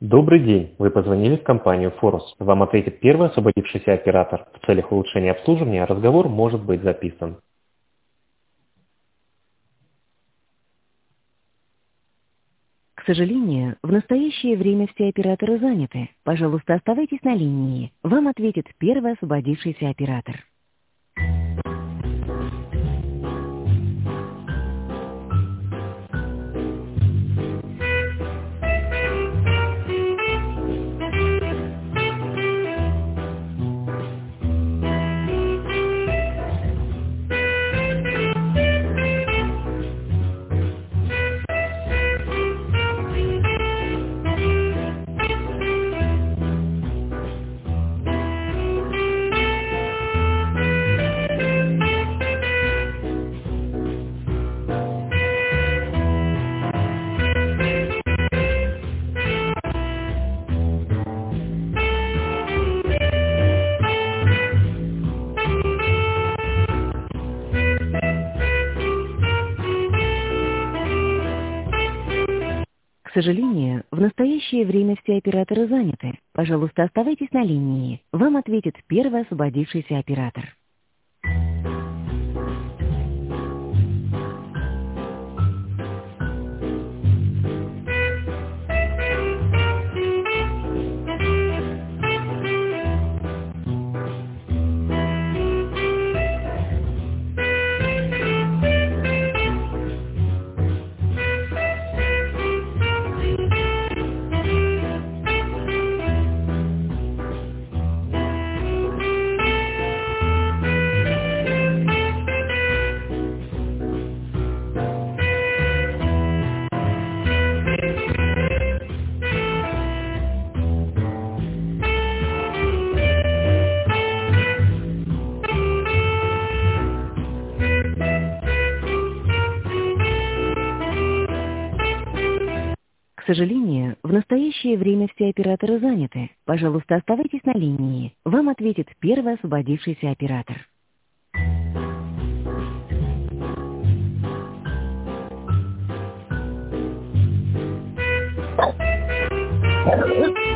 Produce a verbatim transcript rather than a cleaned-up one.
Добрый день. Вы позвонили в компанию Форус. Вам ответит первый освободившийся оператор. В целях улучшения обслуживания разговор может быть записан. К сожалению, в настоящее время все операторы заняты. Пожалуйста, оставайтесь на линии. Вам ответит первый освободившийся оператор. К сожалению, в настоящее время все операторы заняты. Пожалуйста, оставайтесь на линии. Вам ответит первый освободившийся оператор. К сожалению, в настоящее время все операторы заняты. Пожалуйста, оставайтесь на линии. Вам ответит первый освободившийся оператор. Hello?